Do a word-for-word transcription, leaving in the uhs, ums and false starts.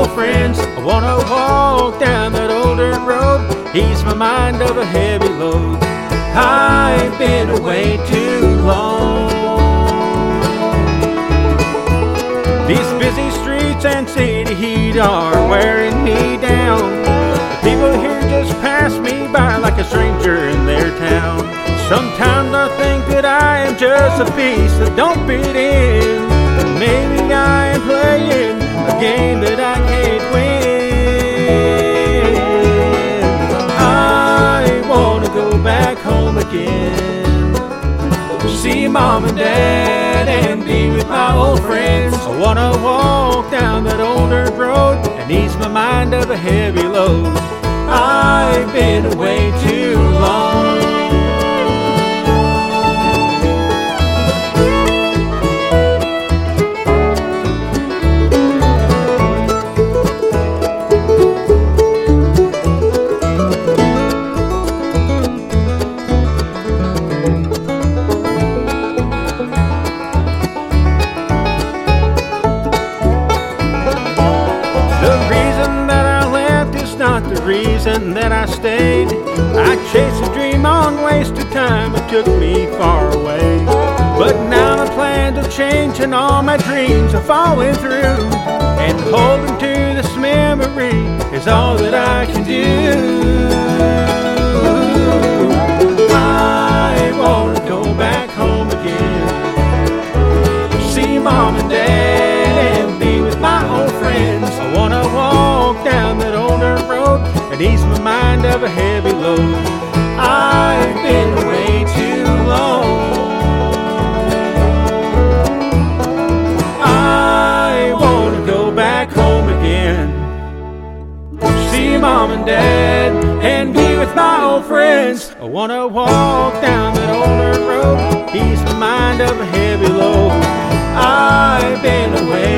old friends. I wanna walk down that old dirt road, ease my mind of a heavy load. I've been away too long. These busy streets and city heat are wearing me down. The people here just pass me by like a stranger in their town. Sometimes I think that I am just a piece that don't fit in. Maybe I am playing a game that I can't win. I wanna go back home again, see Mom and Dad and be with my old friends. I wanna walk down that old dirt road and ease my mind of a heavy load. I've been away too long. The reason that I stayed, I chased a dream on wasted time. It took me far away, but now my plans have changed and all my dreams are falling through, and holding to this memory is all that I can do. I want to go back home again, see Mom and Dad and be with my old friends. I want to walk down that old dirt road and ease my mind of a heavy load. I've been away too long. I want to go back home again, see Mom and Dad and be with my old friends. I want to walk down that old dirt road, ease my mind of a heavy load. I've been away